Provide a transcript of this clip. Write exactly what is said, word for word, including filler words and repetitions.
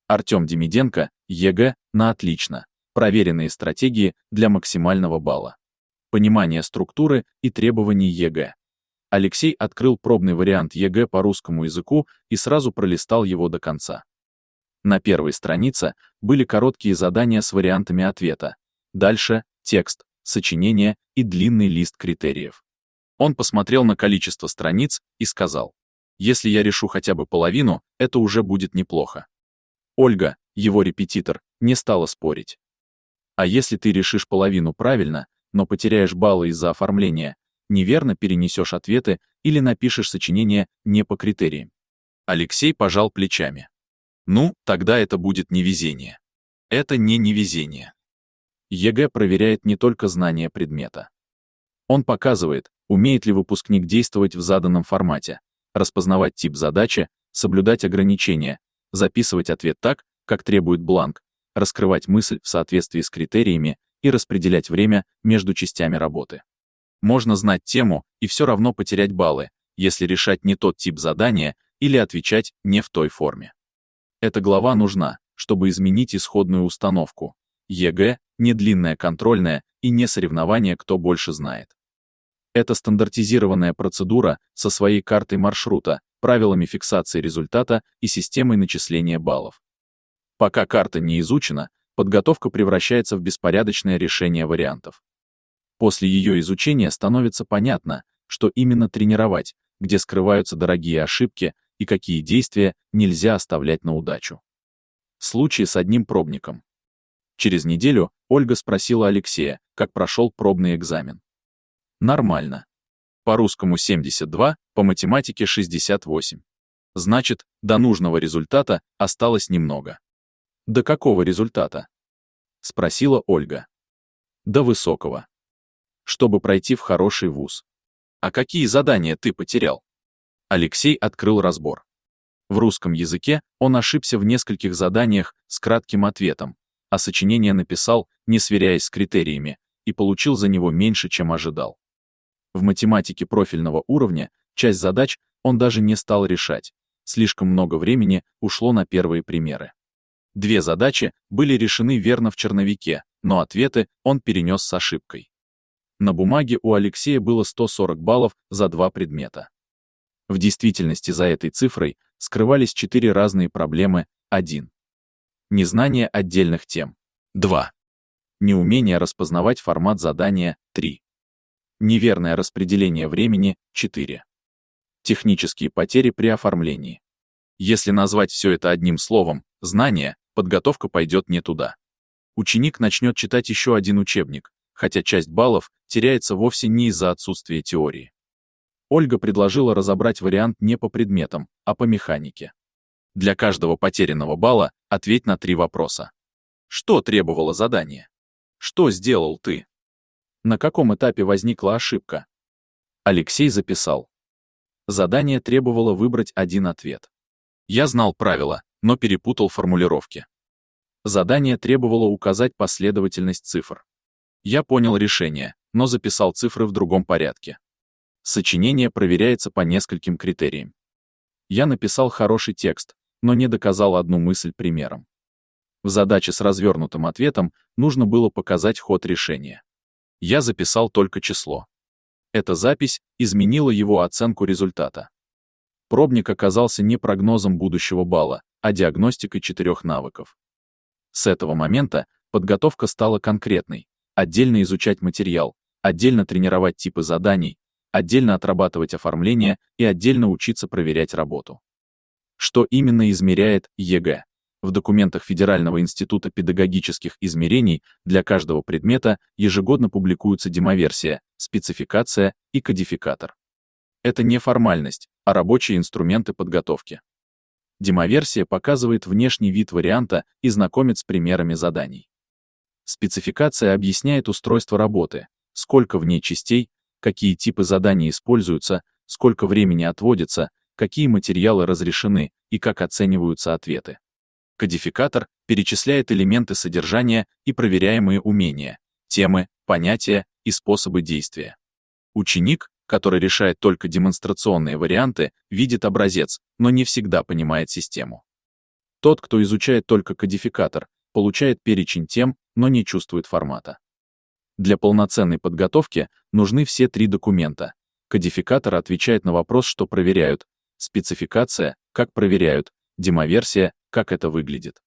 Артем Демиденко, ЕГЭ, на отлично. Проверенные стратегии для максимального балла. Понимание структуры и требований ЕГЭ. Алексей открыл пробный вариант ЕГЭ по русскому языку и сразу пролистал его до конца. На первой странице были короткие задания с вариантами ответа. Дальше — текст, сочинение и длинный лист критериев. Он посмотрел на количество страниц и сказал: «Если я решу хотя бы половину, это уже будет неплохо». Ольга, его репетитор, не стала спорить. «А если ты решишь половину правильно, но потеряешь баллы из-за оформления, неверно перенесешь ответы или напишешь сочинение не по критериям?» Алексей пожал плечами. «Ну, тогда это будет невезение». Это не невезение. ЕГЭ проверяет не только знание предмета. Он показывает, умеет ли выпускник действовать в заданном формате, распознавать тип задачи, соблюдать ограничения, записывать ответ так, как требует бланк, раскрывать мысль в соответствии с критериями и распределять время между частями работы. Можно знать тему и все равно потерять баллы, если решать не тот тип задания или отвечать не в той форме. Эта глава нужна, чтобы изменить исходную установку. ЕГЭ — не длинная контрольная и не соревнование, кто больше знает. Это стандартизированная процедура со своей картой маршрута, правилами фиксации результата и системой начисления баллов. Пока карта не изучена, подготовка превращается в беспорядочное решение вариантов. После ее изучения становится понятно, что именно тренировать, где скрываются дорогие ошибки и какие действия нельзя оставлять на удачу. Случай с одним пробником. Через неделю Ольга спросила Алексея, как прошел пробный экзамен. Нормально. По русскому семьдесят два, по математике шестьдесят восемь. Значит, до нужного результата осталось немного. До какого результата? Спросила Ольга. До высокого. Чтобы пройти в хороший вуз. А какие задания ты потерял? Алексей открыл разбор. В русском языке он ошибся в нескольких заданиях с кратким ответом, а сочинение написал, не сверяясь с критериями, и получил за него меньше, чем ожидал. В математике профильного уровня часть задач он даже не стал решать, слишком много времени ушло на первые примеры. Две задачи были решены верно в черновике, но ответы он перенес с ошибкой. На бумаге у Алексея было сто сорок баллов за два предмета. В действительности за этой цифрой скрывались четыре разные проблемы. один. Незнание отдельных тем. два. Неумение распознавать формат задания. три. Неверное распределение времени. четыре. Технические потери при оформлении. Если назвать все это одним словом — знание, подготовка пойдет не туда. Ученик начнет читать еще один учебник, хотя часть баллов теряется вовсе не из-за отсутствия теории. Ольга предложила разобрать вариант не по предметам, а по механике. Для каждого потерянного балла ответь на три вопроса. Что требовало задание? Что сделал ты? На каком этапе возникла ошибка? Алексей записал. Задание требовало выбрать один ответ. Я знал правила, но перепутал формулировки. Задание требовало указать последовательность цифр. Я понял решение, но записал цифры в другом порядке. Сочинение проверяется по нескольким критериям. Я написал хороший текст, но не доказал одну мысль примером. В задаче с развернутым ответом нужно было показать ход решения. Я записал только число. Эта запись изменила его оценку результата. Пробник оказался не прогнозом будущего балла, а диагностикой четырех навыков. С этого момента подготовка стала конкретной. Отдельно изучать материал, отдельно тренировать типы заданий, отдельно отрабатывать оформление и отдельно учиться проверять работу. Что именно измеряет ЕГЭ? В документах Федерального института педагогических измерений для каждого предмета ежегодно публикуются демоверсия, спецификация и кодификатор. Это не формальность, а рабочие инструменты подготовки. Демоверсия показывает внешний вид варианта и знакомит с примерами заданий. Спецификация объясняет устройство работы, сколько в ней частей, какие типы заданий используются, сколько времени отводится, какие материалы разрешены и как оцениваются ответы. Кодификатор перечисляет элементы содержания и проверяемые умения, темы, понятия и способы действия. Ученик, который решает только демонстрационные варианты, видит образец, но не всегда понимает систему. Тот, кто изучает только кодификатор, получает перечень тем, но не чувствует формата. Для полноценной подготовки нужны все три документа. Кодификатор отвечает на вопрос, что проверяют, спецификация, как проверяют, демоверсия, как это выглядит.